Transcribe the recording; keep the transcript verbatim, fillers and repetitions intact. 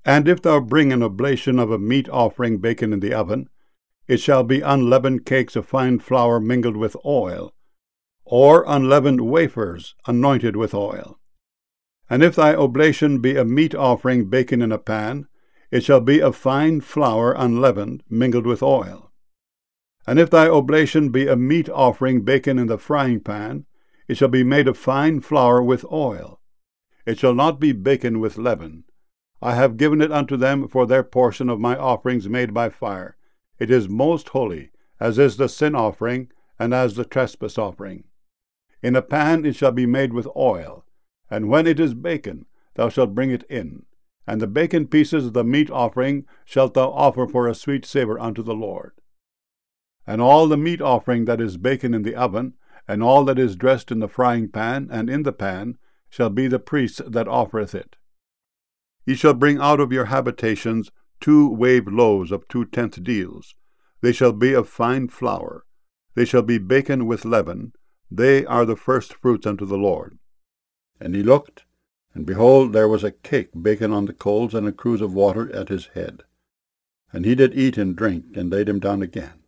And if thou bring an oblation of a meat offering baken in the oven, it shall be unleavened cakes of fine flour mingled with oil, or unleavened wafers anointed with oil. And if thy oblation be a meat offering baken in a pan, it shall be of fine flour unleavened, mingled with oil. And if thy oblation be a meat offering baken in the frying pan, it shall be made of fine flour with oil. It shall not be baken with leaven. I have given it unto them for their portion of my offerings made by fire. It is most holy, as is the sin offering, and as the trespass offering. In a pan it shall be made with oil, and when it is baken, thou shalt bring it in. And the baken pieces of the meat offering shalt thou offer for a sweet savour unto the Lord. And all the meat offering that is baken in the oven, and all that is dressed in the frying pan and in the pan, shall be the priest's that offereth it. Ye shall bring out of your habitations two waved loaves of two tenth deals. They shall be of fine flour. They shall be baken with leaven. They are the first fruits unto the Lord. And he looked, and behold, there was a cake baken on the coals, and a cruse of water at his head. And he did eat and drink, and laid him down again.